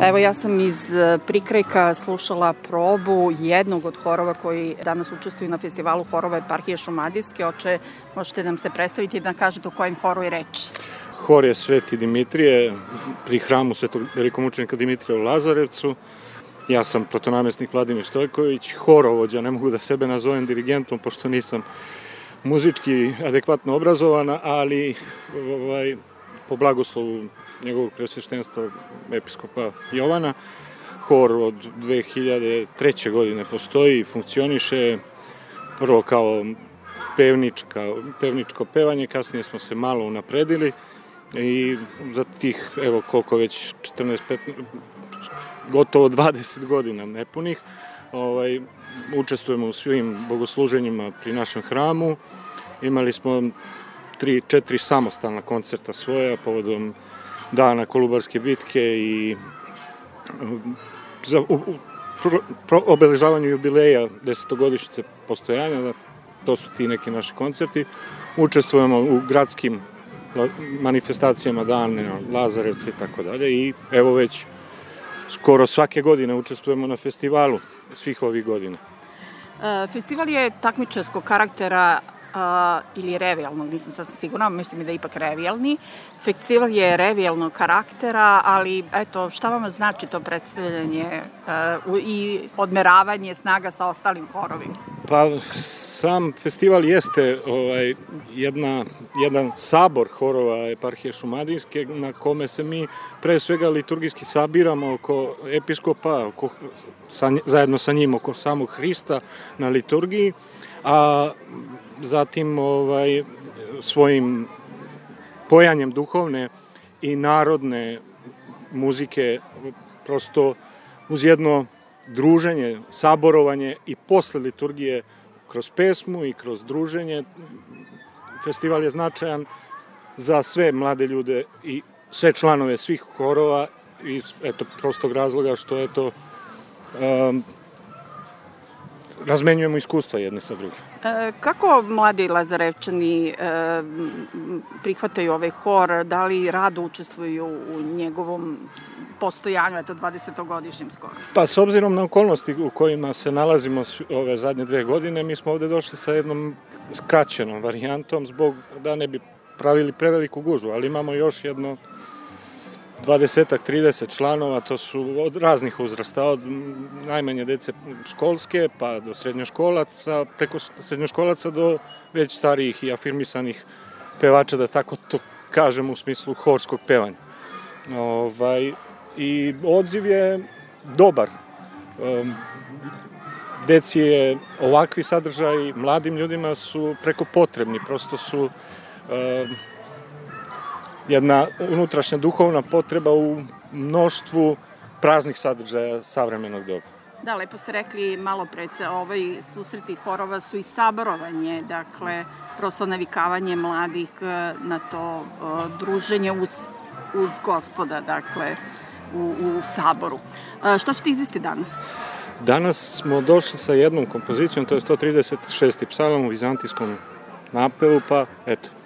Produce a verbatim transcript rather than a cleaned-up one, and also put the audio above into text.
Evo, ja sam iz prikrajka slušala probu jednog od horova koji danas učestvuju na festivalu horova Eparhije Šumadijske. Oče, možete nam se predstaviti i da kažete o kojem horu je reč? Hor je Sveti Dimitrije pri hramu Svetog velikomučenika Dimitrija u Lazarevcu. Ja sam protonamestnik Vladimir Stojković, horovođa, ne mogu da sebe nazovem dirigentom, pošto nisam muzički adekvatno obrazovana, ali ovaj, po blagoslovu njegovog preosveštenstva episkopa Jovana, hor od dve hiljade treće. godine postoji i funkcioniše, prvo kao pevnička, pevničko pevanje, kasnije smo se malo unapredili i za tih, evo koliko već, četrnaest, petnaest, gotovo dvadeset godina nepunih, ovaj, učestvujemo u svim bogosluženjima pri našem hramu. Imali smo tri, četiri samostalna koncerta svoja povodom dana Kolubarske bitke i za u, u, pro, pro, obeležavanju jubileja desetogodišnjice postojanja. To su ti neki naši koncerti. Učestvujemo u gradskim manifestacijama dane Lazarevca i tako dalje i evo već skoro svake godine učestvujemo na festivalu svih ovih godina. E, festival je takmičarskog karaktera a, ili revijalnog, nisam sasvim sigurna, mislim da je ipak revijalni. Festival je revijalnog karaktera, ali eto, šta vam znači to predstavljanje a, i odmeravanje snaga sa ostalim horovima? Pa sam festival jeste ovaj, jedna, jedan sabor horova Eparhije Šumadijske na kome se mi pre svega liturgijski sabiramo oko episkopa, oko, sa, zajedno sa njim oko samog Hrista na liturgiji, a zatim ovaj, svojim pojanjem duhovne i narodne muzike prosto uz jedno druženje, saborovanje i posle liturgije kroz pesmu i kroz druženje. Festival je značajan za sve mlade ljude i sve članove svih horova iz eto, prostog razloga što eto, um, razmenjujemo iskustva jedne sa drugim. E, kako mladi Lazarevčani e, prihvataju ovaj hor? Da li rado učestvuju u njegovom postojanju, eto dvadesetogodišnjem skoro? Pa s obzirom na okolnosti u kojima se nalazimo ove zadnje dve godine, mi smo ovde došli sa jednom skraćenom varijantom zbog da ne bi pravili preveliku gužvu, ali imamo još jedno dvadesetak, trideset članova, to su od raznih uzrasta, od najmanje dece školske pa do srednjoškolaca, preko srednjoškolaca do već starijih i afirmisanih pevača, da tako to kažem u smislu horskog pevanja. Ovaj, i odziv je dobar. Um, deci je ovakvi sadržaj, mladim ljudima su preko potrebni, prosto su um, jedna unutrašnja duhovna potreba u mnoštvu praznih sadržaja savremenog doba. Da, lepo ste rekli malo pred, ovaj susreti horova su i saborovanje, dakle, prosto navikavanje mladih na to uh, druženje uz, uz Gospoda, dakle, u, u saboru. Uh, šta ćete izvesti danas? Danas smo došli sa jednom kompozicijom, to je sto trideset šesti psalam u vizantijskom napevu, pa eto,